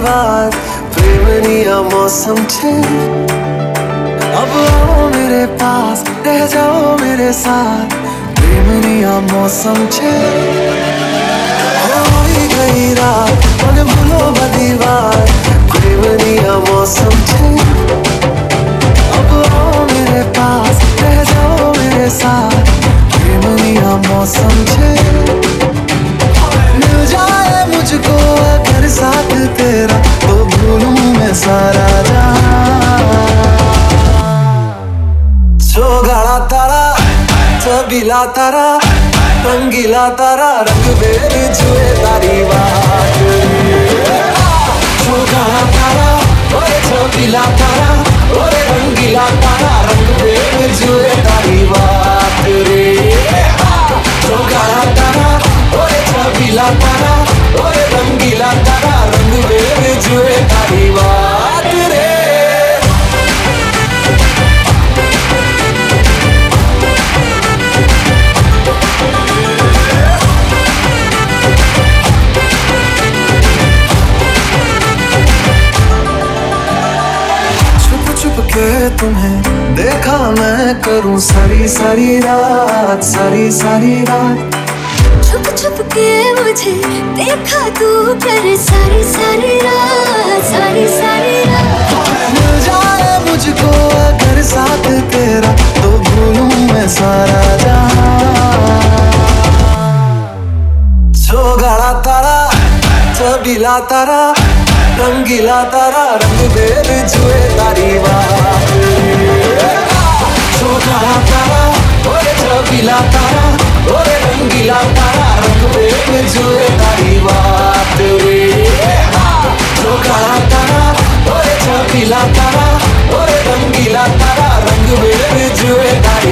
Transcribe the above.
વાત પ્રેમની આ मौसम છે अब आओ मेरे पास रह जाओ मेरे साथ प्रेमनी आ मौसम छे होई गई रात मन भूलो बधी बात प्रेमनी आ मौसम छे अब आओ मेरे पास रह जाओ मेरे साथ प्रेमनी आ मौसम छे मिल जाए मुझको अगर साथ तेरा तो भूलूं मैं सारा गाड़ा तारा चबीला तारा रंगीला तारा रंग बेर जुए तारी बात गाड़ा तारा ओए चबीला तारा ओए रंगीला तारा रंग बेर जुए तारी बात रे गाड़ा तारा ओए चबीला तारा ओए रंगीला तारा रंग बेर जुए तारी बात रे के तुम्हें देखा मैं करूं सारी सारी रात छुप छुप के मुझे देखा तू कर सारी सारी रात मिल जाए मुझको अगर साथ तेरा तो भूलूं मैं सारा जहां गाड़ा तारा चबीला तारा रंगीला तारा रंग बेर जुए तारी बात गाड़ा तारा ओए चबीला तारा ओए रंगीला तारा रंग बेर जुए तारी बात रे गाड़ा तारा ओए चबीला तारा ओए रंगीला तारा रंग बेर जुए तारी